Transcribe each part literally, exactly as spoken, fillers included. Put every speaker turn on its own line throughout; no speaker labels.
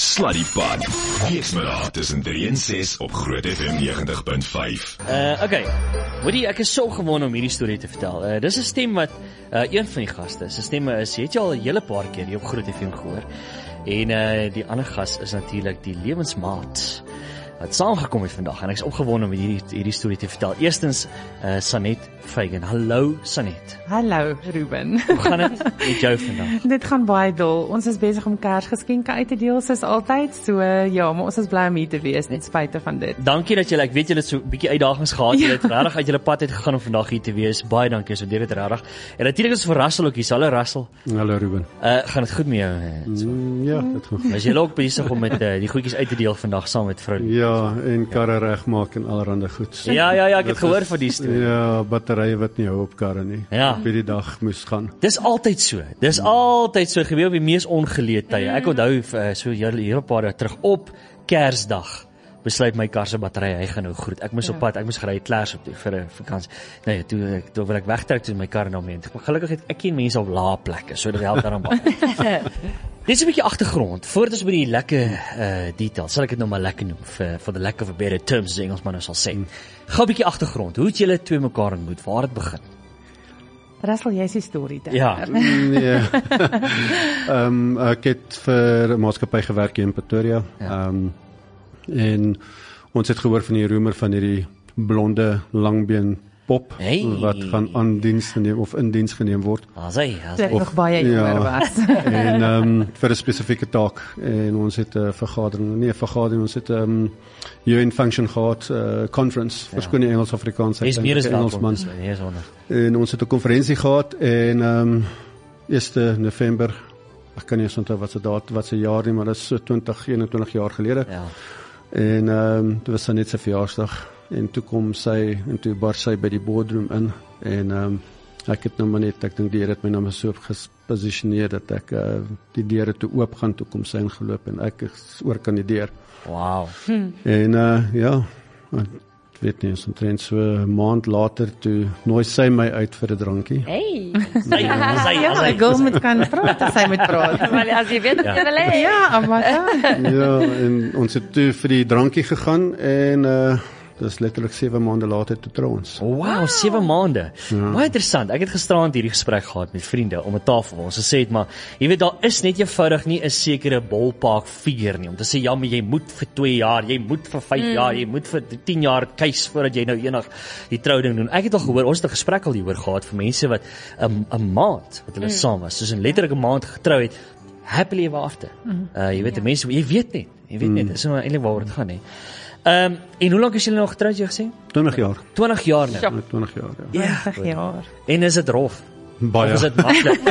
Sluddypot. Weksmiddag tussen drie en ses op Groot F M negentig punt vyf.
Uh, okay, Woody, ek is so gewond om hierdie storie te vertel. Uh, dis 'n stem wat, uh, een van die gaste, sy stemme is, jy het jy al 'n hele paar keer hier op Groot F M gehoor. En uh, die ander gas is natuurlik die lewensmaat wat saamgekom het vandag, en ek is opgewonde om hierdie, hierdie storie te vertel. Eerstens, uh, Sanet Feigen. Hallo Sanet.
Hallo Ruben.
Hoe gaan dit met jou vandag?
Dit gaan baie dol. Ons is besig om Kersgeskenke uit te deel soos altyd. So ja, maar ons is bly om hier te wees net spite van dit.
Dankie dat julle, ek weet julle het so 'n bietjie uitdagings gehad. Julle het regtig uit julle pad uit gegaan om vandag hier te wees. Baie dankie, so dit regtig. En natuurlik is vir Russell ook hier. Hallo Russell.
Hallo Ruben.
Uh, gaan dit goed met jou?
Mm, ja, dit gaan.
Is jy ook besig om met uh, die goedjies uit te deel vandag saam met vrou?
Ja, en karre regmaak en allerhande goed.
Ja, ja, ja, ek het gehoor van die storie.
Ja, batterye wat nie hou op karre nie.
Ja.
Op die dag moes gaan.
Dis altyd so. Dis mm. altyd so gebeur op die mees ongeleë tye. Ek onthou uh, so hier op paar dae terug op Kersdag besluit my kar se battery hy gaan nou groet. Ek moes ja. op pad, ek moes gery Klers op toe vir 'n vakansie. Nee, toe toe wil ek wegtrek toe my kar nou mee. Gelukkig het ek geen mense op lae plekke, so dit help daarom baie. Dis 'n bietjie agtergrond. Voordat ons by die lekker uh, details, sal ek dit nou maar lekker noem vir for the lack of a better terms, as Engelsman nou sal sê. Mm. Gou 'n bietjie agtergrond. Hoe het julle twee mekaar ontmoet? Waar het begin?
Russell, jy is die storie daar.
Ja.
Nee. Ehm um, ek het vir 'n maatskappy gewerk hier in Pretoria. Ehm ja. um, en ons het gehoor van die roemer van hierdie blonde langbeen pop
hey.
wat gaan aan diens geneem of in diens geneem word.
As hy, as
hy nog baie jonger ja, was.
en um, vir 'n spesifieke taak, en ons het 'n vergadering, nee 'n vergadering, ons het 'n um, U N function gehad, 'n uh, conference, ja. verskoon die Engels Afrikaans,
ek is meer as
Engelsman. En ons het 'n konferensie gehad en um, eerste November, ek kan nie eens onthou wat se datum, wat se jaar nie, maar dit is so twintig, eenentwintig jaar gelede.
Ja.
En ehm um, dit was dan net sy verjaarsdag en toe kom sy en toe bar sy by die boardroom in en ehm um, ek het nou maar net, ek dink die Here het my nou maar so geposisioneer dat ek uh, die deure toe oop gaan, toe kom sy ingeloop en ek is oor kan die deur.
Wow.
Hm. En uh, ja, ek weet nie, omtrent so 'n maand later toe nooi sy my uit vir 'n drankie.
Hey.
Sy, sy,
ja,
sy.
Ek gou met kan praat, as sy moet praat.
Maar as jy weet dat jy wil hê.
Ja, maar
ja, en ons het toe vir die drankie gegaan en uh, dis letterlik sewe maande later toe trou ons.
Wow, sewe maande. Ja. Baie interessant. Ek het gisterand hierdie gesprek gehad met vriende om 'n tafel waar ons gesê het, maar jy weet daar is net eenvoudig nie 'n sekere ballpark figure nie om te sê ja, maar jy moet vir twee jaar, jy moet vir vyf mm. jaar, jy moet vir tien jaar keis voordat jy nou eendag die trouding doen. Ek het al gehoor, ons het 'n gesprek al hieroor gehad vir mense wat 'n 'n maand wat hulle mm. saam was, soos 'n letterlike maand getrou het, happily ever after. Mm. Uh jy weet ja. die mense, jy weet net, jy weet mm. net, dis nou eintlik waaroor dit gaan hè. Ehm um, en hoe lank is julle nog getroud, jy gesê?
twintig jaar.
twintig jaar nou.
Ja, twintig jaar, ja.
Ja, twintig jaar.
En is dit rof?
Baie.
Of is dit maklik?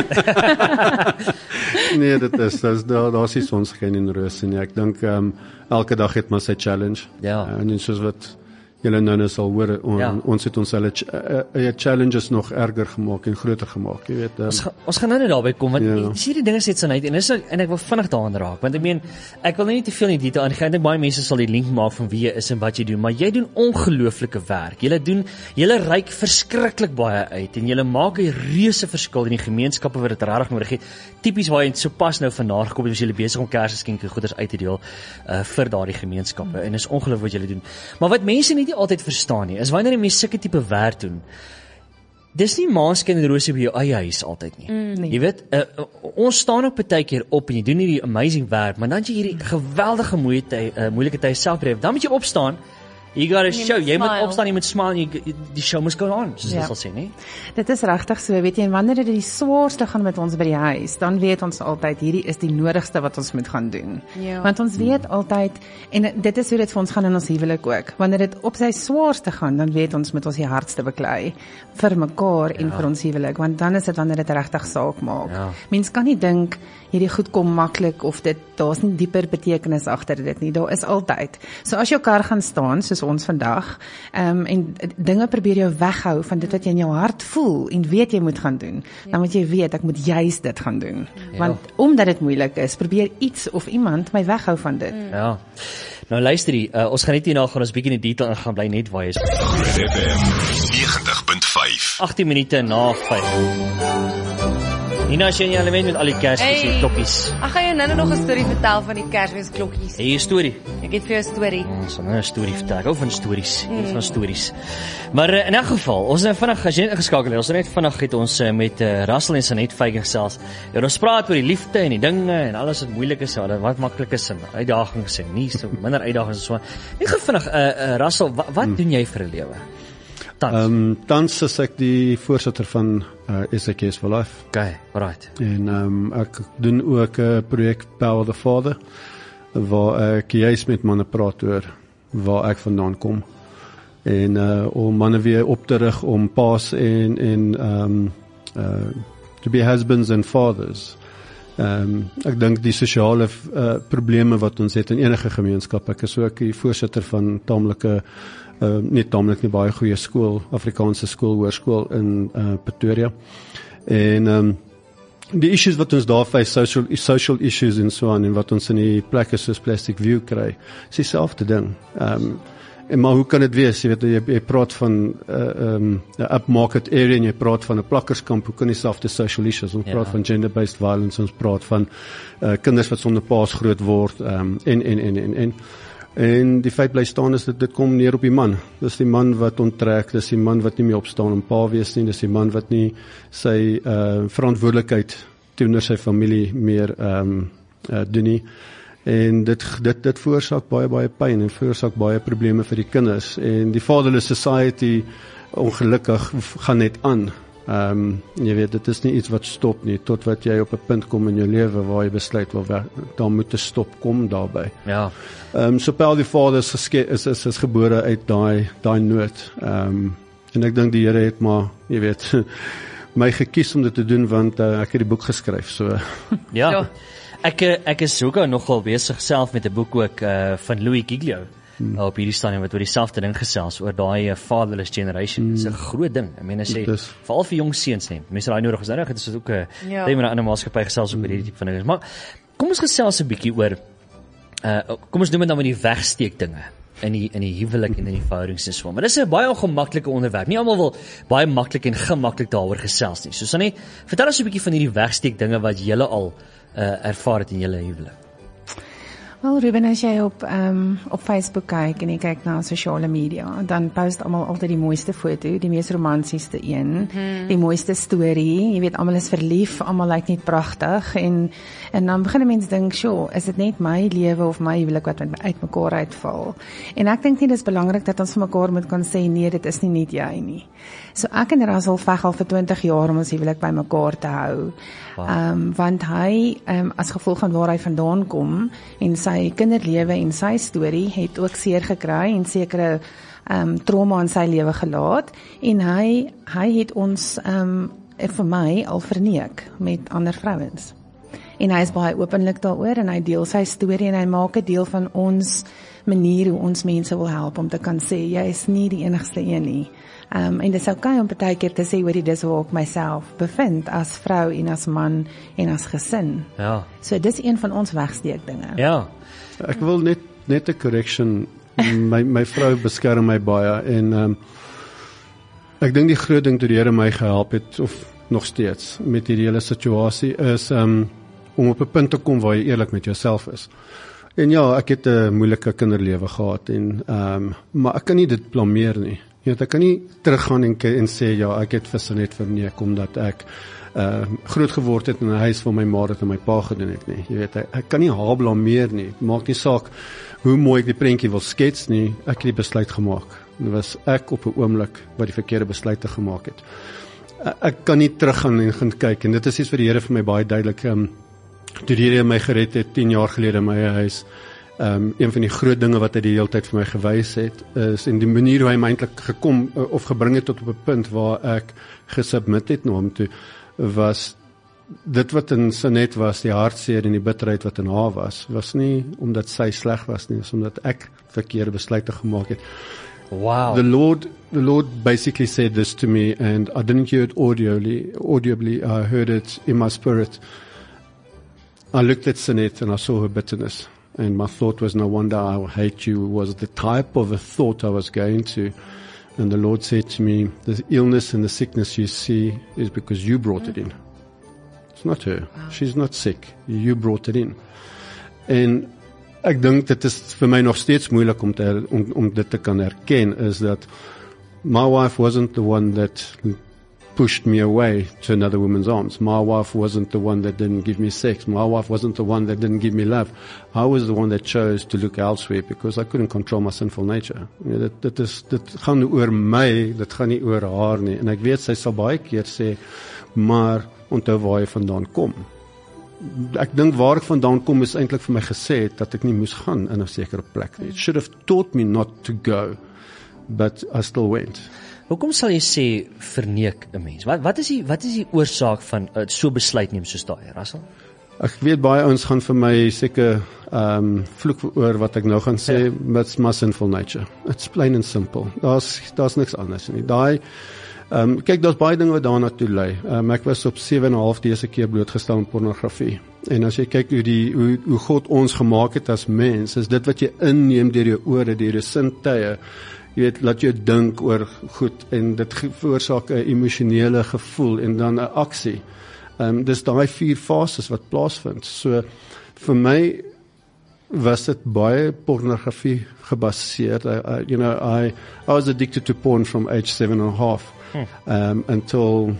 Nee, dit is, dis, daar, daar is ons geen in rus en ek dink ehm um, elke dag het maar sy challenge.
Ja.
En soos wat julle nou net sal hoor, on, ja. ons het ons hulle ch uh, challenges nog erger gemaak en groter gemaak, jy weet. Um,
ons, ga, ons gaan nou net daarby kom, want
ja.
sien die dinge sê dit uit, en, is, en ek wil vinnig daaraan raak, want ek meen, ek wil nie te veel in die detail aangaan, ek dink baie mense sal die link maak van wie jy is en wat jy doen, maar jy doen ongelooflike werk, jy doen, jy reik verskriklik baie uit, en jy maak 'n reuse verskil in die gemeenskappe wat dit regtig nodig het, tipies waar jy so pas nou vandag gekom het, as jy besig om Kersgeskenke goeders uit te deel, uh, vir daardie gemeenskappe, en is ongelooflik wat jy doen, maar wat mense nie altyd verstaan nie, is wanneer jy mense sulke tipe werk doen, dis nie maanskin en rose by jou eie huis altyd nie. Mm, nee. Jy weet, uh, ons staan ook baie keer op en jy doen hierdie amazing werk, maar dan jy hierdie geweldige moeite, uh, moeilike tye self beleef, dan moet jy opstaan. You gotta show, jy moet opstaan, jy moet smile, jy, die show must go on, soos ja. jy sal sê, nie?
Dit is regtig so, weet jy, en wanneer dit die swaarste gaan met ons by die huis, dan weet ons altyd, hierdie is die nodigste wat ons moet gaan doen. Ja. Want ons weet altyd, en dit is hoe dit vir ons gaan in ons huwelik ook, wanneer dit op sy swaarste gaan, dan weet ons moet ons die hardste beklei, vir mekaar en ja. vir ons huwelik, want dan is dit wanneer dit regtig saak maak. Ja. Mens kan nie dink, hierdie goed kom maklik, of dit, daar is nie dieper betekenis agter dit nie, daar is altyd. So as jou kar gaan staan, soos ons vandag, um, en dinge probeer jou weghou van dit wat jy in jou hart voel, en weet jy moet gaan doen, ja. dan moet jy weet, ek moet juist dit gaan doen. Ja. Want omdat dit moeilik is, probeer iets of iemand my weghou van dit.
Ja. Nou luister jy, uh, ons gaan net hierna gaan ons bietjie in die detail ingaan, bly net waar jy is.
Groot F M negentig punt vyf.
agttien minute na vyf. Nina, as jy in die element met al die Kersfees en klokkies.
Ek gaan jou nou nog 'n storie vertel van die Kersfeesklokkies.
Hey, 'n storie.
Ek het vir jou 'n storie.
Ons gaan nou 'n storie vertel. Ek hou van stories. Ek mm. van stories. Maar uh, in elk geval, ons het vinnig as jy net geskakel het, ons het net vinnig het ons uh, met uh, Russell en Sanet Vyger gesels. Ja, ons praat oor die liefde en die dinge en alles wat moeilik is, ja, wat maklik is en uitdagings en nie so minder uitdagings en so. Net vinnig, uh, uh, Russell, wat, wat mm. doen jy vir 'n lewe? Tans.
Um, tans is ek die voorsitter van uh, S A K S for Life.
Okay, right.
En um, ek doen ook 'n uh, projek Power the Father, waar ek juist met manne praat oor waar ek vandaan kom. En uh, om manne weer op te rig om paas en, en um, uh, to be husbands and fathers. Um, ek dink die sosiale uh, probleme wat ons het in enige gemeenskap. Ek is ook die voorsitter van taamlike Uh, nie taamlik nie baie goeie skool, Afrikaanse skool, hoërskool in uh, Pretoria. En um, die issues wat ons daar face, social, social issues en so aan, en wat ons in die plekke soos Plastic View kry, is dieselfde ding. Um, en maar hoe kan dit wees? Jy weet, jy, jy praat van 'n uh, um, upmarket area en jy praat van 'n plakkerskamp, hoe kan dieselfde social issues? Ons ja. praat van gender-based violence, ons praat van uh, kinders wat sonder paas groot word, um, en, en, en, en, en. En die feit bly staan is dat dit kom neer op die man. Dis die man wat onttrek, dis die man wat nie meer opstaan om pa wees nie, dis die man wat nie sy uh, verantwoordelikheid teenoor sy familie meer um, uh, doen nie. En dit dit dit veroorsaak baie baie pyn en veroorsaak baie probleme vir die kinders. En die fatherless society ongelukkig gaan net aan. Ehm um, jy weet, dit is nie iets wat stop nie, tot wat jy op 'n punt kom in jou lewe waar jy besluit wel daar moet 'n stop kom daarbey.
Ja.
Ehm um, so Power the Father is, is is is gebore uit daai daai nood. Ehm um, en ek dink die Here het maar, jy weet, my gekies om dit te doen want uh, ek het die boek geskryf, so.
Ja. ja. Ek ek is ook nogal besig self met 'n boek ook uh, van Louis Giglio. Hmm. op hierdie stadium wat oor dieselfde ding gesels, oor daai uh, fatherless generation. Dit hmm. is 'n groot ding. Ek meen as jy veral vir jong seuns neem. Mense raai nodig is nou, dit is ook 'n ja. ding met 'n ander maatskappy gesels oor hierdie tipe van dinge. Maar kom ons gesels 'n bietjie oor uh kom ons doen dit dan met die wegsteek dinge in die in die huwelik en in die verhoudings en so. Maar dis 'n baie ongemaklike onderwerp. Nie almal wil baie maklik en gemaklik daaroor gesels nie. So Sanet, vertel ons 'n bietjie van hierdie wegsteek dinge wat julle al uh ervaar het in julle huwelik.
Wel Ruben, as jy op um, op Facebook kyk en jy kyk na sosiale media, dan post almal altyd die mooiste foto, die mees romantiesste een, mm-hmm. die mooiste storie, jy weet, almal is verlief, almal lyk net pragtig, en en dan begin 'n mens dink, "Sjoe, is dit net my lewe of my huwelik wat uit mekaar uitval?" En ek dink nie dis belangrik dat ons vir mekaar moet kan sê, nee, dit is nie net jy nie. So ek en Russell veg al vir twintig jaar om ons huwelik by mekaar te hou. Wow. Um, want hy, um, as gevolg van waar hy vandaan kom, en sy kinderlewe en sy storie, het ook seer gekry en sekere um, trauma in sy lewe gelaat, en hy, hy het ons, um, vir my, al verneek met ander vrouens. En hy is baie openlik daaroor, en hy deel sy storie, en hy maak 'n deel van ons manier hoe ons mense wil help, om te kan sê, jy is nie die enigste een nie. Um, en dit is okay om partykeer te sê, hoorie, dis waar ek myself bevind, as vrou en as man en as gesin.
Ja.
So dis een van ons wegsteek dinge.
Ja.
Ek wil net net 'n correction. My my vrou beskerm my baie, en um, ek dink die groot ding toe die Here my gehelp het, of nog steeds met hierdie hele situasie, is um, om op 'n punt te kom waar jy eerlik met jouself is. En ja, ek het 'n moeilike kinderlewe gehad, en um, maar ek kan nie dit blameer nie. Jy weet, ek kan nie teruggaan en, en sê, ja, ek het vir Sanet verneek, omdat ek uh, groot geword het in 'n huis waar my ma het en my pa gedoen het nie. Jy weet, ek, ek kan nie haar blameer nie. Het maak nie saak hoe mooi ek die prentjie wil skets nie, ek het die besluit gemaak. Dit was ek op 'n oomblik wat die verkeerde besluite gemaak het. Ek kan nie teruggaan en gaan kyk, en dit is iets wat die Here vir my baie duidelik, um, toe die Here my gered het, tien jaar gelede in my huis, Um, een van die groot dinge wat hy die hele tyd vir my gewys het, is in die manier hoe hy my eintlik gekom, of gebring het tot op 'n punt waar ek gesubmit het na hom toe, was dit wat in Sanet was, die hartseer en die bitterheid wat in haar was, was nie omdat sy sleg was nie, is omdat ek verkeerde besluite gemaak het.
Wow.
The Lord, the Lord basically said this to me, and I didn't hear it audibly, audibly, I heard it in my spirit. I looked at Sanet and I saw her bitterness. And my thought was, no wonder I hate you, was the type of a thought I was going to. And the Lord said to me, the illness and the sickness you see is because you brought it in. It's not her. She's not sick. You brought it in. En ek dink dit is vir my nog steeds moeilik om, te, om, om dit te kan herken, is dat my wife wasn't the one that pushed me away to another woman's arms. My wife wasn't the one that didn't give me sex. My wife wasn't the one that didn't give me love. I was the one that chose to look elsewhere because I couldn't control my sinful nature. Ja, dit, dit, is, dit gaan oor my, dit gaan nie oor haar nie. En ek weet, sy sal baie keer sê, maar onthou waar jy vandaan kom. Ek dink waar ek vandaan kom is eintlik vir my gesê het, dat ek nie moes gaan in 'n sekere plek nie. It should have taught me not to go, but I still went.
Hoekom sal jy sê verneek 'n mens? Wat wat is die wat is die oorsaak van uh, so besluit neem soos daai, Russell?
Ek weet baie ouens gaan vir my seker um, vloek oor wat ek nou gaan sê, ja. But it's my sinful nature. It's plain and simple. Daar's daar's niks anders nie. Daai um, kyk, daar's baie dinge wat daarna toe lei. Um, ek was op sewe en 'n half dese keer blootgestel aan pornografie. En as jy kyk hoe die hoe, hoe God ons gemaak het as mens, is dit wat jy inneem deur jou ore, deur jou sintuie. Jy weet, laat jou dink oor goed, en dit veroorsaak 'n emosionele gevoel en dan 'n aksie. Um, dis daai vier fases wat plaasvind. So, vir my was dit baie pornografie gebaseerd. I, I, you know, I, I was addicted to porn from age seven and a half hmm. um, until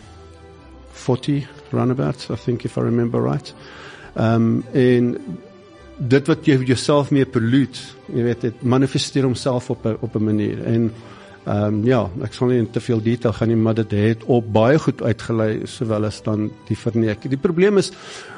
forty, roundabout, I think, if I remember right. Um, en dit wat jy jouself mee pollute, jy weet, dit manifesteer homself op 'n op 'n manier. En um, ja, ek sal nie in te veel detail gaan nie, maar dit het op baie goed uitgelei, sowel as dan die verneek. Die probleem is,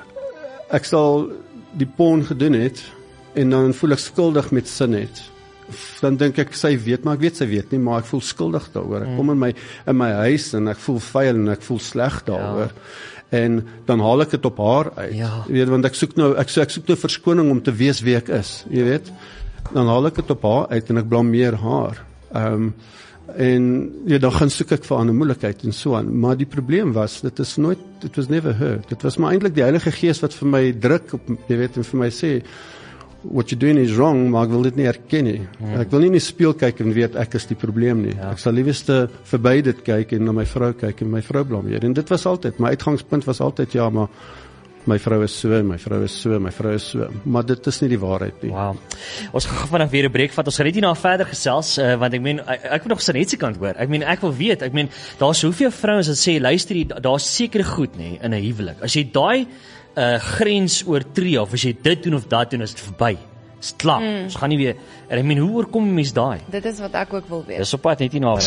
ek sal die porn gedoen het, en dan voel ek skuldig met sin het. Dan dink ek, sy weet, maar ek weet sy weet nie, maar ek voel skuldig daaroor. Ek kom in my in my huis en ek voel vuil en ek voel sleg daaroor. Ja. En dan haal ek dit op haar uit.
Ja.
Jy weet, want ek soek nou ek, ek soek nou verskoning om te weet wie ek is, jy weet. Dan haal ek dit op haar uit en ek blameer haar. Ehm um, en ja, dan gaan soek ek vir 'n ander moeilikheid en so aan. Maar die probleem was, dit is nooit, it was never her. Dit was maar eintlik die Heilige Gees wat vir my druk op, jy weet, en vir my sê, what you're doing is wrong, maar ek wil dit nie erken nie. Hmm. Ek wil nie in die spieël kyk en weet ek is die probleem nie. Ja. Ek sal liewste verby dit kyk en na my vrou kyk en my vrou blameer. En dit was altyd, my uitgangspunt was altyd, ja, maar my vrou is so, my vrou is so, my vrou is so. Maar dit is nie die waarheid nie.
Wow. Ons gaan vanaf weer 'n breek vat. Ons gaan net hierna verder gesels, uh, want ek meen, ek, ek wil nog sy net se kant hoor. Ek meen, ek wil weet, ek meen, daar's soveel vrouens wat sê, luister, daar's sekere goed, nê, in 'n huwelik. As jy daai uh, grens oortree, of as jy dit doen of dat doen, is dit verby. Dis klaar. Mm. Ons gaan nie weer, en ek meen, hoe oorkom jy mens daai?
Dit is wat ek ook wil weet.
Dis op pad net hierna.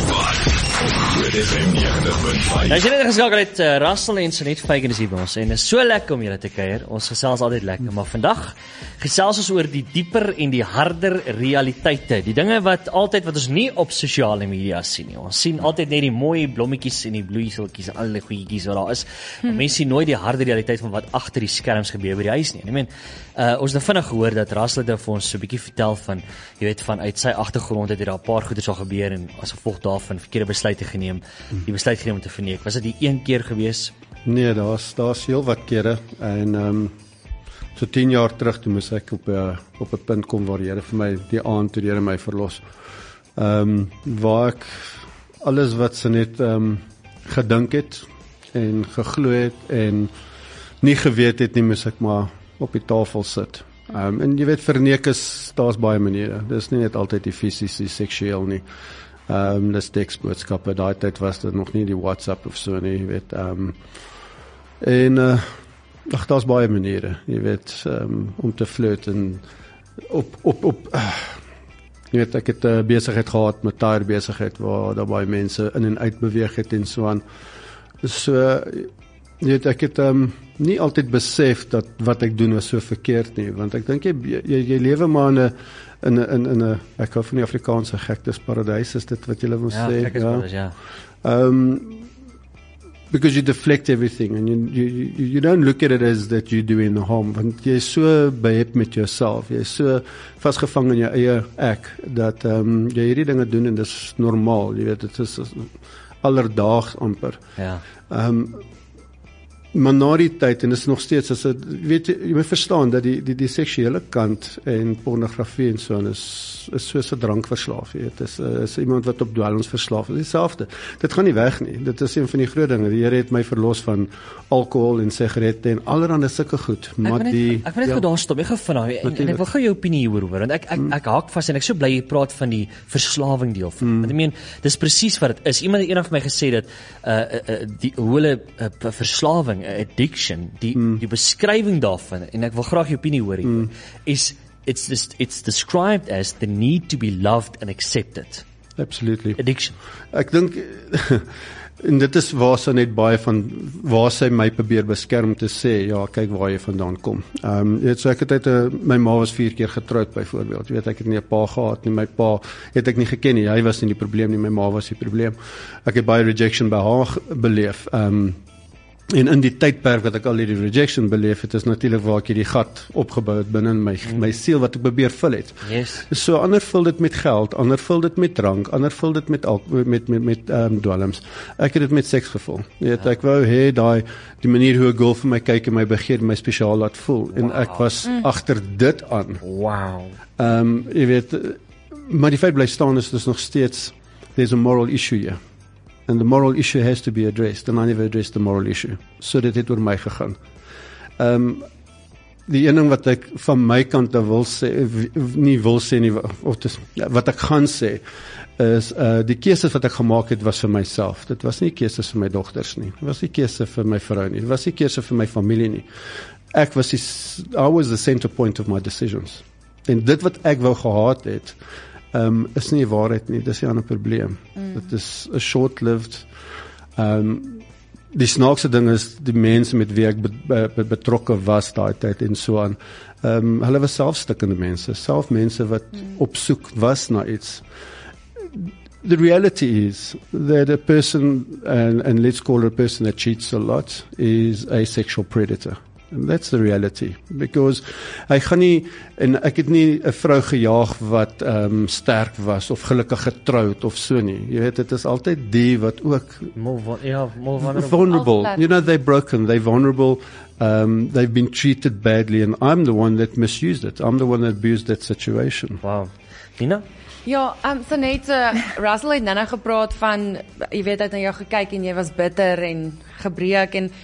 Groot F M negentig punt vyf.
Nou, as jy net geskakel het, uh, Russell en Sanet Feigen is hier by ons, en is so lekker om julle te kuier. Ons gesels altyd lekker, maar vandag gesels ons oor die dieper en die harder realiteite, die dinge wat altyd, wat ons nie op sosiale media sien nie. Ons sien altyd net die mooi blommetjies en die bloeiseltjies en al die goedjies wat daar is, hmm. maar mense sien nooit die harde realiteit van wat agter die skerms gebeur by die huis nie. En ek meen, uh, ons het vinnig gehoor dat Russell het vir ons so 'n bietjie vertel van, jy weet, van uit sy agtergrond het daar 'n paar goeders al gebeur, en as gevolg daarvan verkeerde besluite geneem, die besluit geneem om te verneek. Was dit die een keer gewees?
Nee, daar's daar's heel wat kere, en ehm um, so tien jaar terug toe moes ek op 'n uh, op 'n punt kom waar die Here vir my die aand toe die Here my verlos. Ehm um, waar ek alles wat sy net ehm um, gedink het en geglo het en nie geweet het nie, moes ek maar op die tafel sit. Ehm um, en jy weet, verneek is, daar's baie maniere. Dis nie net altyd die fisies, die seksueel nie. Ehm um, dis teksboodskappe. Daai tyd was dit nog nie die WhatsApp of so nie, jy weet. Ehm um, en uh, ag, daar's baie maniere, jy weet, um, om te flirt en op op op uh, jy weet, ek het 'n uh, besigheid gehad, met tire besigheid waar daar baie mense in en uit beweeg het en so aan. So jy weet, ek het um, nie altyd besef dat wat ek doen was so verkeerd nie, want ek dink jy jy, jy lewe maar in 'n in 'n in 'n 'n ek hou van die Afrikaanse gektes paradys, is dit wat jy wil
ja,
sê?
Ja, paradys, ja.
Ehm um, because you deflect everything and you, you you don't look at it as that you do in the home, want jy is so behep met jouself, jy is so vasgevang in jou eie ek, dat um, jy hierdie dinge doen en dit is normaal, jy weet, dit is alledaags amper.
Ja.
Um, maar na die tyd, en dit is nog steeds, as het, weet jy, jy moet verstaan, dat die, die, die seksuele kant en pornografie en so, is, is soos 'n drankverslaaf, jy weet, is, is iemand wat op dwelms verslaaf is, dieselfde. Dit gaan nie weg nie, dit is een van die groot dinge, die Here het my verlos van alkohol en sigarette en allerhande sulke goed, maar
ek
die...
Net, ek wil net ja, daar stop, ek gaan van nou, en, en ek wil gou jou opinie hieroor hoor, want ek, ek, ek haak vas en ek so bly jy praat van die verslawing deel van, mm. want ek meen, dis presies wat het is, iemand het eendag vir my gesê dat, uh, uh, die, hoe hulle, uh, verslawing, addiction, die, mm. die beskrywing daarvan, en ek wil graag jou opinie hoor, mm. is, it's, just, it's described as the need to be loved and accepted.
Absolutely.
Addiction.
Ek dink, en dit is waar sy net baie van, waar sy my probeer beskerm te sê, ja, kyk waar jy vandaan kom. Um, jy weet, so ek het uit, uh, my ma was vier keer getroud byvoorbeeld, jy weet, ek het nie 'n pa gehad nie, my pa het ek nie geken nie, hy was nie die probleem nie, my ma was die probleem. Ek het baie rejection by haar beleef, um, en in die tydperk wat ek al die rejection beleef het, is natuurlik waar ek die gat opgebou het binne my, mm. my siel wat ek probeer vul het.
Yes.
So ander vul dit met geld, ander vul dit met drank, ander vul dit met met met met, met um, dwelms. Ek het dit met seks gevul. Jy weet, ja. Ek wou hê daai die manier hoe 'n girl vir my kyk en my begeer my spesiaal laat voel, en wow. ek was mm. agter dit aan.
Wow.
Ehm um, jy weet, maar die feit bly staan is dis nog steeds there's a moral issue here. And the moral issue has to be addressed, and I never addressed the moral issue. So dit het oor my gegaan. Ehm um, die een ding wat ek van my kant wil sê, nie wil sê nie, of dis, wat ek gaan sê, is uh, die keuses wat ek gemaak het was vir myself. Dit was nie keuses vir my dogters nie. Dit was nie keuses vir my vrou nie. Dit was nie keuses vir my familie nie. Ek was die, I was the center point of my decisions. En dit wat ek wou gehad het, Um, is nie waarheid nie, dis 'n ander probleem. Mm. Dit is 'n short-lived, um, die snaakse ding is, die mense met wie ek be, be, betrokke was daai tyd en so aan, um, hulle was selfstikkende mense, self mense wat mm. op soek was na iets. The reality is that a person, and, and let's call it a person that cheats a lot, is a sexual predator. And that's the reality, because hy gaan nie, en ek het nie 'n vrou gejaag wat um, sterk was, of gelukkig getroud, of so nie, jy weet, dit is altyd die wat ook
more, yeah, more vulnerable,
vulnerable. You know, they're broken, they're vulnerable, um, they've been treated badly, and I'm the one that misused it, I'm the one that abused that situation.
Wow. Nina?
Ja, um, so net, uh, Russell het nou gepraat van, jy weet, hy het na jou gekyk en jy was bitter en gebreek, en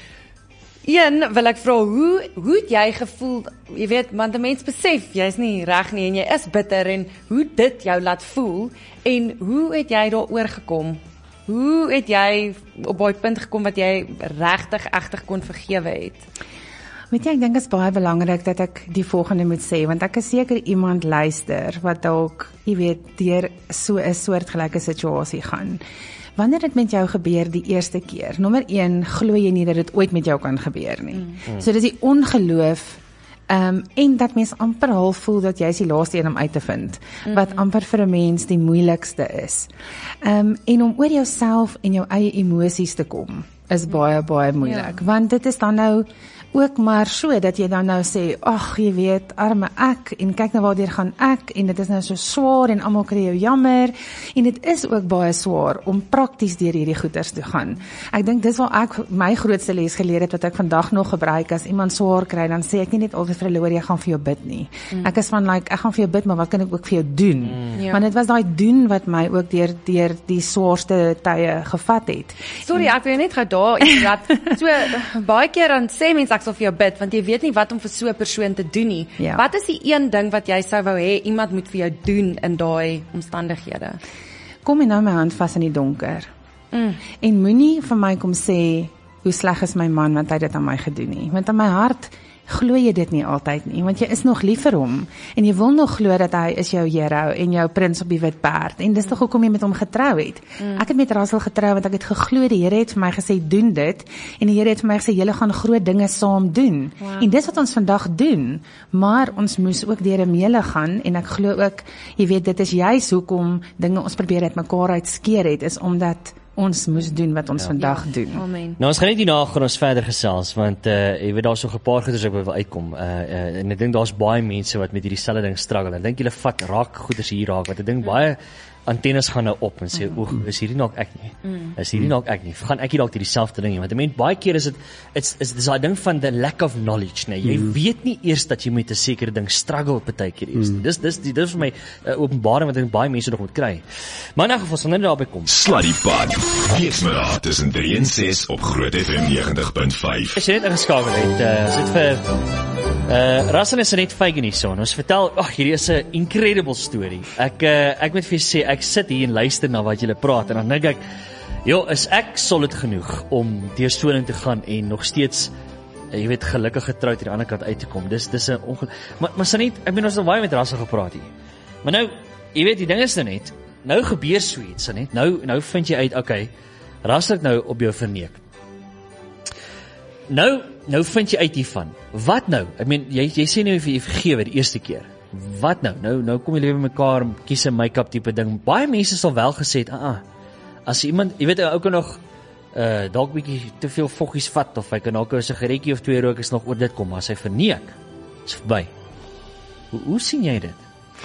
een, wil ek vra, hoe, hoe het jy gevoel, jy weet, want 'n mens besef, jy is nie reg nie, en jy is bitter, en hoe dit jou laat voel, en hoe het jy daaroor gekom? Hoe het jy op daai punt gekom, wat jy regtig, egtig kon vergewe het?
Weet jy, ek dink dit is baie belangrik dat ek die volgende moet sê, want ek is seker iemand luister, wat dalk, jy weet, deur so 'n soortgelyke situasie gaan. Wanneer dit met jou gebeur die eerste keer, nommer een, glo jy nie dat dit ooit met jou kan gebeur nie. Mm. So dis die ongeloof, um, en dat mens amper half voel dat jy is die laaste een om uit te vind, mm-hmm. wat amper vir 'n mens die moeilikste is. Um, en om oor jouself en jou eie emosies te kom, is baie, baie moeilik, ja. Want dit is dan nou ook maar so, dat jy dan nou sê, ag, jy weet, arme ek, en kyk nou waardeur gaan ek, en dit is nou so swaar, en almal kry jou jammer, en dit is ook baie swaar, om prakties deur hierdie goeters te gaan. Ek dink, dis waar ek my grootste les geleer het, wat ek vandag nog gebruik, as iemand swaar kry, dan sê ek nie net altyd vir hulle, hoor, jy gaan vir jou bid nie. Mm. Ek is van, like, ek gaan vir jou bid, maar wat kan ek ook vir jou doen? Mm. Ja. Want dit was daai doen, wat my ook deur, deur die swaarste tye gevat het.
Sorry, ek wil net gou daar, dat, so, baie keer dan sê mense, ek sal vir jou bid, want jy weet nie wat om vir so 'n persoon te doen nie. Ja. Wat is die een ding wat jy sou wou hê iemand moet vir jou doen in daai omstandighede?
Kom en nou my hand vas in die donker. Mm. En moenie vir my kom sê, hoe sleg is my man, want hy het dit aan my gedoen nie. Want in my hart glo jy dit nie altyd nie, want jy is nog lief vir hom, en jy wil nog glo dat hy is jou hero, en jou prins op die wit perd, en dis toch hoekom jy met hom getrou het. Mm. Ek het met Russell getrou, want ek het geglo, die Here het vir my gesê, doen dit, en die Here het vir my gesê, julle gaan groot dinge saam doen, wow. En dis wat ons vandag doen, maar ons moes ook deur 'n meele gaan, en ek glo ook, jy weet, dit is juist hoekom dinge ons probeer uit mekaar uitskeer het, is omdat ons moes doen wat ons ja. vandag ja. doen.
Amen.
Nou, ons gaan net hierna gaan ons verder gesels, want uh, jy weet, daar is so 'n paar goeders wat wil uitkom, uh, uh, en ek dink daar's baie mense wat met hierdie selfde ding struggle, en ek dink julle vat raak goeders hier raak, want ek dink baie antennes gaan nou op en sê, oeg, is hierdie dalk ek nie? Mm. Is hierdie dalk ek nie? Gaan ek hier dalk dieselfde ding nie? Want ek meen, baie keer is dit, is, is, is daai ding van the lack of knowledge, nee. Jy mm. weet nie eers dat jy met 'n sekere ding struggle partykeer eers. Mm. Dis, dis, dis, dis vir my uh, openbaring wat ek baie mense nog moet kry. Maar in 'n geval, sal net daarby kom.
Sluddy Pad, weekmiddag tussen drie en ses op Groot F M negentig punt vyf.
As jy net ingeskakel het, uh, is dit vir Uh, Russell is net Fagan hier so, en ons vertel, ag, hierdie is 'n incredible story. Ek, uh, ek moet vir jy sê, ek sit hier en luister na wat julle praat, en dan dink ek, joh, is ek solid genoeg om deur storing te gaan, en nog steeds, uh, jy weet, gelukkig getroud hier aan die ander kant uit te kom. Dis, dis 'n ongeluk, maar, maar Sanet, ek ben ons al baie met Russell gepraat hier, maar nou, jy weet, die ding is nou net, nou gebeur so iets, Sanet, nou, nou vind jy uit, okay, Russell het nou op jou verneek. Nou, nou vind jy uit hiervan. Wat nou? Ek meen, jy jy sê nou jy vergewe die eerste keer. Wat nou? Nou nou kom jy lewe mekaar, kies 'n make-up tipe ding. Baie mense sal wel gesê het, "Ah, as iemand, jy weet, ou kan nog uh dalk bietjie te veel voggies vat of hy kan dalk 'n sigaretjie of twee rook is nog oor dit kom, maar as hy verneek, is verby." Hoe hoe sien jy dit?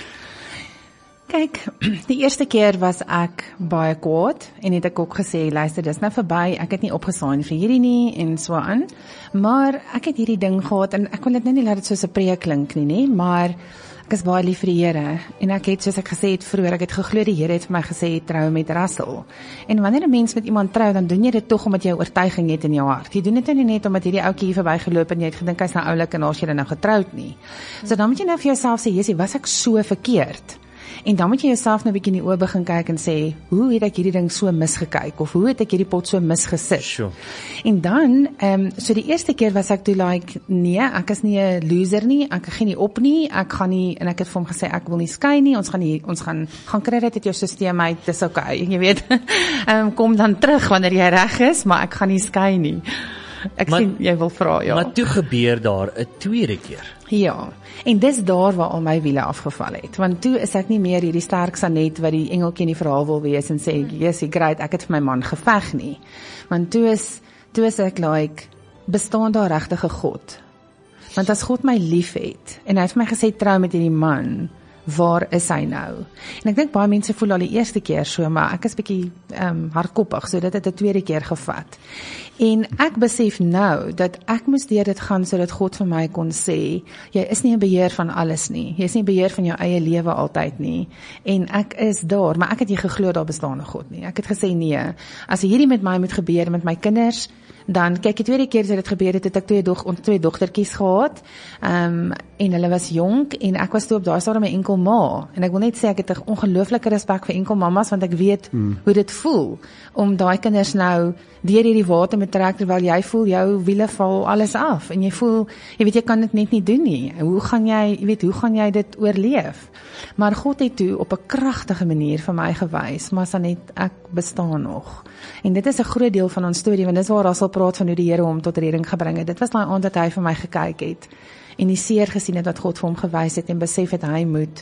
Kyk, die eerste keer was ek baie kwaad en het ek ook gesê, luister, dis nou verby, ek het nie opgesaai vir hierdie nie en so aan, maar ek het hierdie ding gehad en ek wil dit nou nie laat dit soos 'n preek klink nie, nie, maar ek is baie lief vir die Here en ek het, soos ek gesê het vroeër, ek het geglo die Here het vir my gesê, trou met Russell. En wanneer 'n mens met iemand trou, dan doen jy dit tog omdat jy 'n oortuiging het in jou hart. Jy doen dit nie net omdat hierdie ouetjie hier verbygeloop en jy het gedink hy's nou oulik en as jy nou getroud nie. So dan moet jy nou vir jouself sê, Jessie, was ek so verkeerd? En dan moet jy jouself nou 'n bietjie in die oë begin kyk en sê, hoe het ek hierdie ding so misgekyk of hoe het ek hierdie pot so misgesit?
Sure.
En dan, ehm um, so die eerste keer was ek toe like, nee, ek is nie 'n loser nie, ek gee nie op nie, ek gaan nie, en ek het vir hom gesê ek wil nie skei nie, ons gaan nie, ons gaan gaan kry dit uit jou stelsel uit, dis okay, jy weet. Ehm um, kom dan terug wanneer jy reg is, maar ek gaan nie skei nie. Ek maar, sien jy wil vra, ja.
Maar toe gebeur daar 'n tweede keer.
Ja, en dis daar waar al my wiele afgeval het, want toe is ek nie meer hierdie sterk Sanet wat die engeltjie in die verhaal wil wees en sê, Jessie, great, ek het vir my man geveg nie, want toe is, toe is ek like, bestaan daar regtige God, want as God my lief het, en hy het vir my gesê, trou met hierdie man, waar is hy nou? En ek dink baie mense voel al die eerste keer so, maar ek is bietjie um, hardkoppig, so dit het 'n tweede keer gevat. En ek besef nou, dat ek moes deur dit gaan, so dat God vir my kon sê, jy is nie in beheer van alles nie, jy is nie in beheer van jou eie lewe altyd nie, en ek is daar, maar ek het nie geglo daar bestaan 'n God nie, ek het gesê nee, as hierdie met my moet gebeur, met my kinders, dan, kyk, die tweede keer as dit gebeur het, het ek twee, doch, twee dogtertjies gehad, um, en hulle was jonk, en ek was toe op daar staan my enkel ma, en ek wil net sê, ek het 'n ongelooflike respek vir enkel mamas, want ek weet mm. hoe dit voel, om daai kinders nou, deur hierdie water met trek, terwyl jy voel, jou wiele val alles af, en jy voel, jy weet, jy kan dit net nie doen nie, hoe gaan jy, jy weet, hoe gaan jy dit oorleef? Maar God het toe op 'n kragtige manier vir my gewys, maar Sanet, ek bestaan nog. En dit is 'n groot deel van ons storie, want dis waar Russell praat van hoe die Here hom tot redding gebring het. Dit was daai aand dat hy vir my gekyk het, en die seer gesien het wat God vir hom gewys het, en besef het hy moet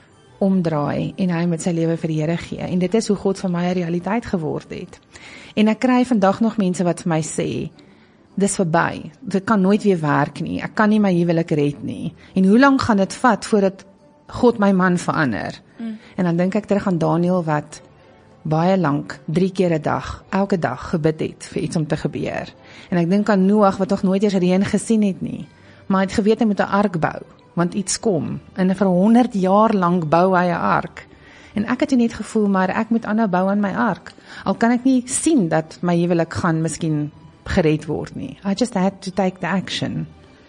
omdraai, en hy moet sy lewe vir die Here gee. En dit is hoe God vir my 'n realiteit geword het. En ek kry vandag nog mense wat vir my sê, dis verby, dit kan nooit weer werk nie, ek kan nie my huwelik red nie. En hoe lank gaan dit vat voordat God my man verander? Mm. En dan dink ek terug aan Daniel wat baie lank, drie keer 'n dag, elke dag gebid het vir iets om te gebeur. En ek dink aan Noag wat nog nooit eers reën gesien het nie, maar hy het geweet hy moet 'n ark bou, want iets kom, en vir honderd jaar lank bou hy 'n ark. En ek het net gevoel, maar ek moet aanhou bou aan my ark, al kan ek nie sien dat my huwelik gaan miskien gered word nie. I just had to take the action.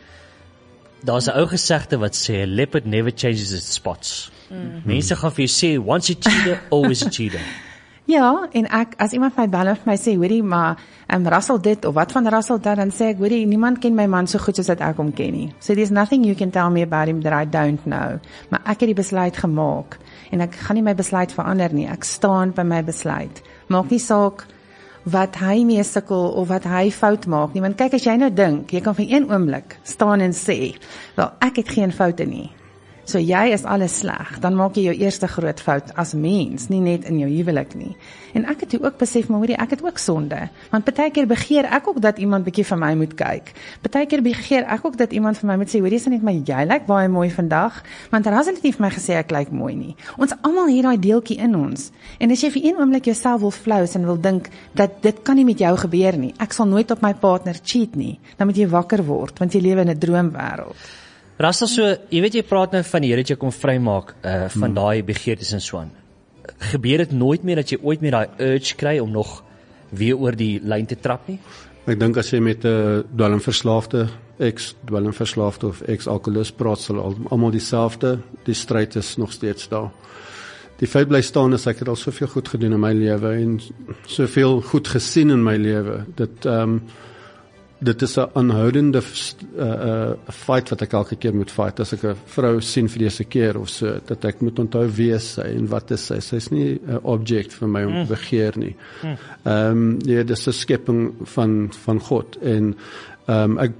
Daar's 'n ou gesegde wat sê, a leopard never changes its spots. Mm. Mense gaan vir jou sê, once a cheater, always a cheater.
Ja, en ek, as iemand my bel en my sê, hoorie, maar um, Russell dit, of wat van Russell dat, dan sê ek, hoorie, niemand ken my man so goed soos dat ek hom ken nie. So there's nothing you can tell me about him that I don't know. Maar ek het die besluit gemaak, en ek gaan nie my besluit verander nie, ek staan by my besluit. Maak nie saak wat hy mee sukkel, of wat hy fout maak nie, want kyk, as jy nou dink, jy kan vir een oomblik staan en sê, wel, ek het geen foute nie, So jy is alles sleg, dan maak jy jou eerste groot fout as mens, nie net in jou huwelik nie. En ek het toe ook besef, maar hoorie, ek het ook sonde. Want partykeer begeer ek ook dat iemand bietjie vir my moet kyk. Partykeer begeer ek ook dat iemand vir my moet sê, hoorie, is net my jy lyk baie mooi vandag, want Russell het nie vir my gesê ek lyk mooi nie. Ons almal het daai deeltjie in ons. En as jy vir een oomblik jouself wil flous en wil dink dat dit kan nie met jou gebeur nie. Ek sal nooit op my partner cheat nie. Dan moet jy wakker word, want jy lewe in 'n droomwêreld.
Russell, so, jy weet jy praat nou van die Here dat jy kom vrymaak uh, van hmm. daai begeertes en so aan. Gebeur dit nooit meer dat jy ooit meer daai urge kry om nog weer oor die lyn te trap nie?
Ek dink as jy met 'n uh, dwelmverslaafde, ex-dwelmverslaafde of ex-alkoholist praat, sal almal dieselfde, die stryd is nog steeds daar. Die feit bly staan is ek het al soveel goed gedoen in my lewe en soveel goed gesien in my lewe. Dit um, dit is 'n aanhoudende uh, uh, fight wat ek elke keer moet fight. As ek 'n vrou sien vir die eerste keer of so, dat ek moet onthou wie is sy en wat is sy. Sy is nie 'n object vir my om te begeer nie. Mm. Um, ja, dis 'n skepping van van God en um, ek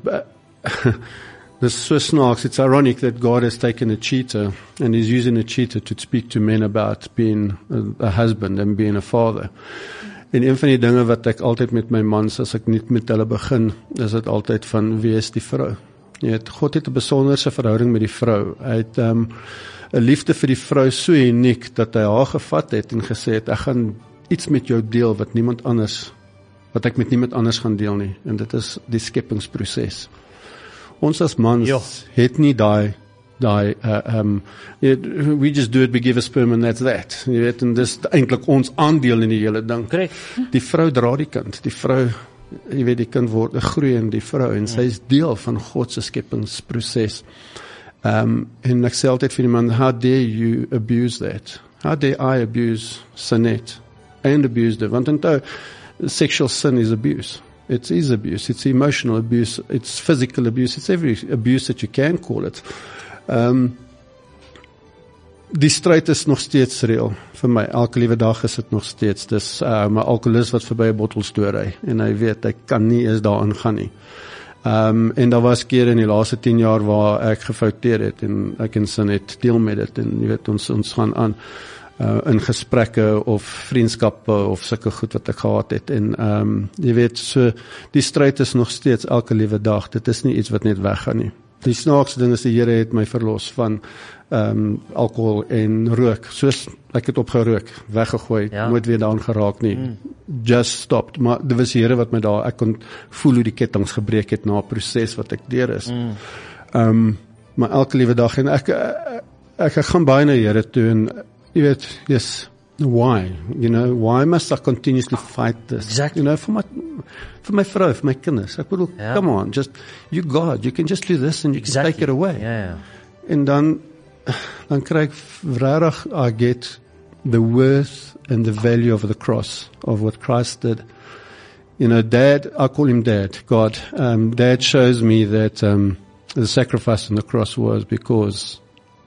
this is so snaaks. It's ironic that God has taken a cheater and is using a cheater to speak to men about being a, a husband and being a father. En een van die dinge wat ek altyd met my mans, as ek nie met hulle begin, is dit altyd van wie is die vrou. Jy weet, God het 'n besonderse verhouding met die vrou. Hy het 'n um, liefde vir die vrou so uniek dat hy haar gevat het en gesê het, ek gaan iets met jou deel wat niemand anders, wat ek met niemand anders gaan deel nie. En dit is die skepingsproses. Ons as mans jo. het nie daai daai uh, um, we just do it, we give a sperm and that's that. Jy weet, en dis eintlik ons aandeel in die hele ding.
Correct.
Die vrou dra die kind, die vrou, jy weet, die kind word 'n groei in die vrou en ja. sy is deel van God se skepingsproses. Um, en ek sê altyd vir die man, how dare you abuse that? How dare I abuse Sanette and abuse her? Want onthou, sexual sin is abuse. It is abuse, it's emotional abuse, it's physical abuse, it's every abuse that you can call it. Um, die stryd is nog steeds reël vir my. Elke liewe dag is dit nog steeds. Dis uh, my alkoholist wat verby 'n bottel stoor ry en hy weet hy kan nie eens daarin gaan nie. Um, en daar was kere in die laaste tien jaar waar ek gefouteer het en ek en sin het deel met dit en jy weet ons ons gaan aan uh, in gesprekke of vriendskappe of sulke goed wat ek gehad het en um, jy weet so die stryd is nog steeds elke liewe dag. Dit is nie iets wat net weggaan nie. Die snaakste ding is die Here het my verlos van um, alcohol en rook. Soos ek het opgehou rook, weggegooi, ja. nooit weer daaraan geraak nie. Mm. Just stopped. Maar dit was die Here wat my daar, ek kon voel hoe die kettinge gebreek het na 'n proses wat ek deur is. Mm. Um, maar elke liewe dag en ek ek, ek, ek gaan baie na die Here toe en jy weet, yes, why? You know, why must I continuously fight this?
Exactly.
You know, for my vir my vrou, vir my kinders. Ek bedoel, yeah. come on, just you God, you can just do this and you exactly. can take it away.
Yeah, yeah.
En dan dan kry ek regtig I get the worth and the value of the cross of what Christ did. You know, Dad, I call him Dad, God. Um, Dad shows me that um, the sacrifice on the cross was because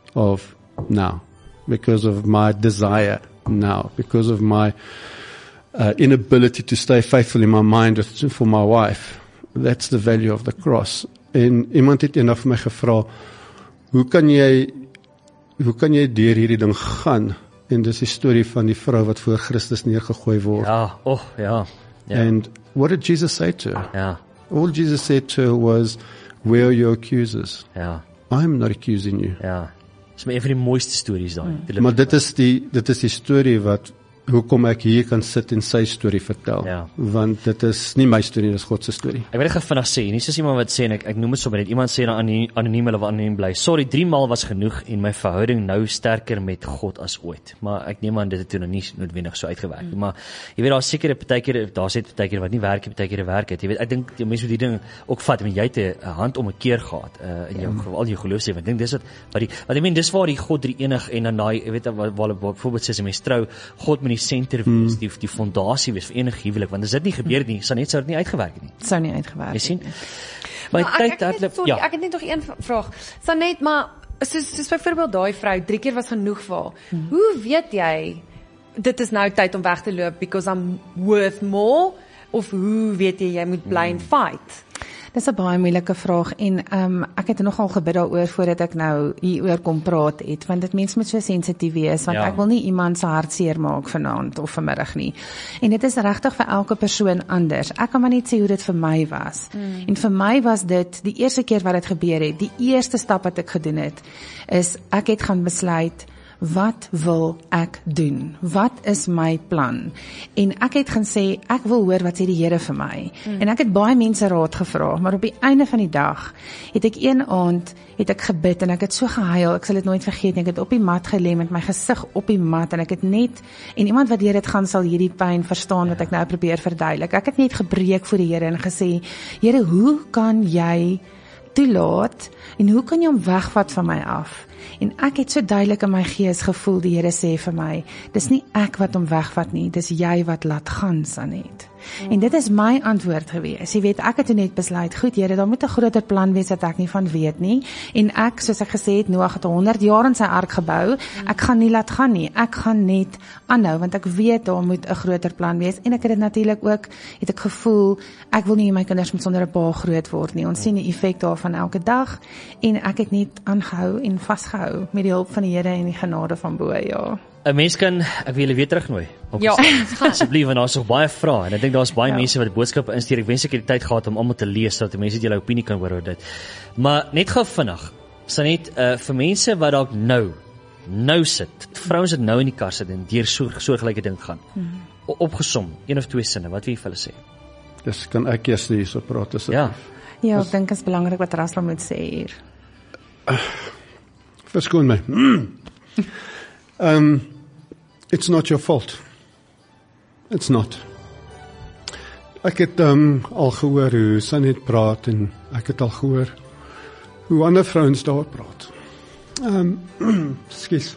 of now, because of my desire now, because of my uh, inability to stay faithful in my mind with, for my wife. That's the value of the cross. En iemand het eendag vir my gevra, hoe kan jy hoe kan jy deur hierdie ding gaan? En dis die storie van die vrou wat voor Christus neergegooi word.
Ja, oh, ja. ja.
And what did Jesus say to her?
Ja.
All Jesus said to her was, where are your accusers?
Ja.
I'm not accusing you.
Ja. Dis my een van die mooiste stories daai.
Hmm. Maar dit is die dit is die storie wat hoekom ek hier kan sit en sy storie vertel.
Ja.
Want dit is nie my storie, dit is God se storie.
Ek wil net vinnig sê, nie soos iemand wat sê en ek ek noem dit sommer net iemand sê dan anoniem hulle wat anoniem bly. Sorry, drie maal was genoeg en my verhouding nou sterker met God as ooit. Maar ek neem aan dit het toe nog nie noodwendig so uitgewerk nie. Mm. Maar jy weet daar's sekere partykeer daar's net partykeer wat nie werk nie, partykeer werk het. Jy weet ek dink die mense moet die ding ook vat, want jy het 'n hand om 'n keer gehad uh, in jou mm. al jou geloofslewe. Ek dink dis wat wat die wat ek meen dis waar die God drie enig en dan daai jy weet waar waar byvoorbeeld sê as 'n mens trou, God moet die senter wees, mm. die die fondasie wees vir enige huwelik, want as dit nie gebeur nie, sal net sou dit nie uitgewerk het nie.
Sou nie uitgewerk
het. Jy sien?
Maar ek, ek, ek, net, sorry, ja. ek het net nog een vraag. Sanet, maar soos, soos byvoorbeeld daai vrou, drie keer was genoeg vir haar. Hmm. Hoe weet jy dit is nou tyd om weg te loop because I'm worth more, of hoe weet jy jy moet bly en fight?
Dis 'n baie moeilike vraag en um, ek het nogal gebid daaroor voordat ek nou hieroor kom praat het, want dit mens moet so sensitief wees, want
ja.
ek wil nie iemand se hart seer maak vanaand of vanmiddag nie. En dit is regtig vir elke persoon anders. Ek kan maar net sê hoe dit vir my was. Mm. En vir my was dit, die eerste keer wat dit gebeur het, die eerste stap wat ek gedoen het, is ek het gaan besluit, wat wil ek doen? Wat is my plan? En ek het gaan sê, ek wil hoor wat sê die Here vir my. Mm. En ek het baie mense raad gevra, maar op die einde van die dag, het ek een aand, het ek gebid, en ek het so gehuil, ek sal dit nooit vergeet nie, ek het op die mat gelê, met my gesig op die mat, en ek het net, en iemand wat deur dit gaan, sal hierdie pyn verstaan, wat ek nou probeer verduidelik, ek het net gebreek voor die Here, en gesê, Here, hoe kan jy toelaat, en hoe kan jy hom wegvat van my af? En ek het so duidelik in my gees gevoel, die Here sê vir my, dis nie ek wat hom wegvat nie, dis jy wat laat gaan, Sanet. Mm. En dit is my antwoord gewees. Jy weet, ek het net besluit, goed Here, daar moet 'n groter plan wees wat ek nie van weet nie. En ek, soos ek gesê het, Noag het honderd jaar in sy ark gebou. Mm. Ek gaan nie laat gaan nie. Ek gaan net aanhou, want ek weet daar moet 'n groter plan wees. En ek het dit natuurlik ook, het ek gevoel, ek wil nie my kinders met sonder 'n pa groot word nie. Ons sien die effek daarvan elke dag. En ek het net aangehou en vasgehou met die hulp van die Here en die genade van bo, ja.
'n Mens kan, ek wil julle weer terugnooi.
Ja,
asseblief, want daar's nog baie vrae en ek dink daar's baie
ja.
mense wat boodskappe instuur. Ek wens ek het die tyd gehad om almal te lees sodat mense julle opinie kan hoor oor dit. Maar net gou vinnig, Sanet, uh, vir mense wat dalk nou nou sit, vrouens wat nou in die kar sit en deur so soortgelyke ding gaan. Mm-hmm. Opgesom, een of twee sinne, wat wil jy vir hulle sê?
Dis kan ek eers hierso praat asseblief.
Ja.
Ja, ek dink dit is belangrik wat Rasla moet sê hier.
Uh, Verskoon my. um, it's not your fault. It's not. Ek het um, al gehoor hoe Sanet praat en ek het al gehoor hoe ander vrouens daar praat. Um, excuse.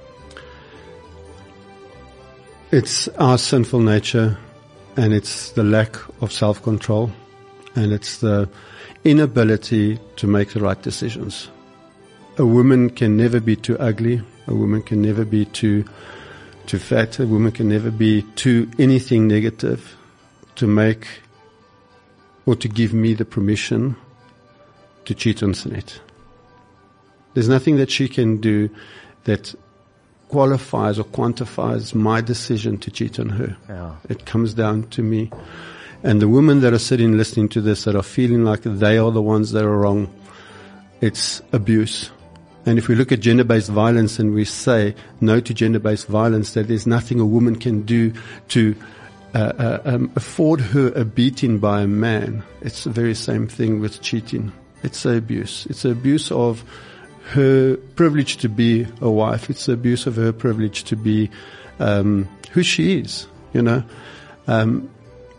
It's our sinful nature and it's the lack of self-control and it's the inability to make the right decisions. A woman can never be too ugly. A woman can never be too too fat. A woman can never be too anything negative to make or to give me the permission to cheat on Sanet. There's nothing that she can do that qualifies or quantifies my decision to cheat on her.
Yeah.
It comes down to me. And the women that are sitting listening to this that are feeling like they are the ones that are wrong, it's abuse. And if we look at gender-based violence and we say no to gender-based violence, that there's nothing a woman can do to uh, uh, um, afford her a beating by a man, it's the very same thing with cheating. It's the abuse. It's the abuse of her privilege to be a wife. It's the abuse of her privilege to be um, who she is, you know. Um,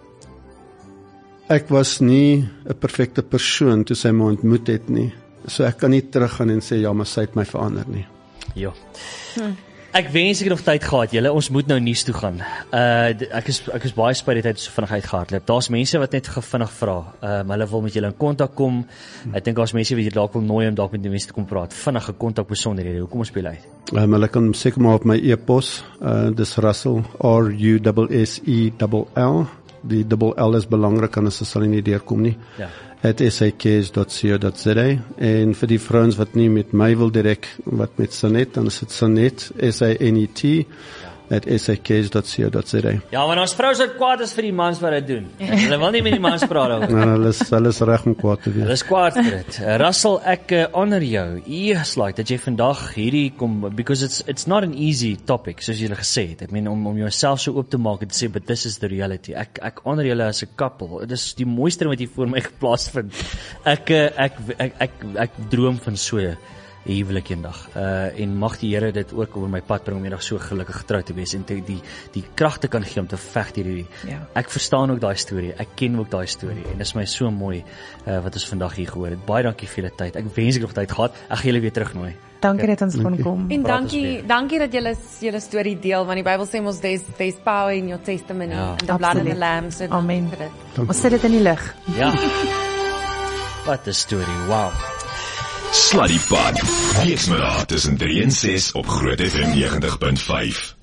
ek was nie 'n perfekte persoon toe sy my ontmoet het nie. So ek kan nie teruggaan en sê, ja, maar sy het my verander nie.
Ja. Hm. Ek wens ek het nog tyd gehad, julle, ons moet nou nuus toe gaan. Uh, ek is ek is baie spyt die tyd so vinnig uitgehardloop. Daar's mense wat net vinnig vra, um, hulle wil met julle in kontak kom. Ek dink daar's mense wat jy dalk wil nooi om dalk met die mense te kom praat. Vinnige kontak besonderhede, hoekom ons speel uit?
Um, hulle kan seker maar op my e-pos, uh, dis Russell, R U S S E L L, die double L is belangrik, anders sal nie deurkom nie. Ja. at s a cares dot co dot z a en vir die vrouens wat nie met my wil direk wat met Sanet, dan is dit Sanet S A N E T at s a cares dot co dot z a.
Ja, want ons vrous wat kwaad is vir die mans wat dit doen. Hulle wil nie met die mans praat oor.
Nou, hulle is hulle is reg om kwaad te wees.
Hulle is kwaad vir dit. Uh, Russell, ek uh, honor jou. Yes, like dat jy vandag hierdie kom, because it's it's not an easy topic soos julle gesê het. Ek meen om om jouself so oop te maak en te sê but this is the reality. Ek ek honor julle as 'n couple. Dit is die mooiste wat hier voor my geplaas vind. Ek uh, ek ek ek, ek ek droom van so huwelik eendag. Uh en mag die Here dit ook oor my pad bring om eendag so gelukkig getrou te wees en te, die die kragte kan gee om te veg hierdie. Ja. Ek verstaan ook daai storie. Ek ken ook daai storie en dit is my so mooi uh wat ons vandag hier gehoor het. Baie dankie vir julle tyd. Ek wens ek nog tyd gehad. Ek gaan julle weer terugnooi.
Dankie dat ons kon kom.
En dankie, dankie dat julle julle storie deel, want die Bybel sê mos there's there's power in your testimony
ja.
and the blood of the lamb. So
amen. Ons sit dit in die lig.
Ja. Wat 'n storie. Wow.
Sluddy Pad. Weksmiddag tussen drie en ses op Groot F M ninety punt vyf.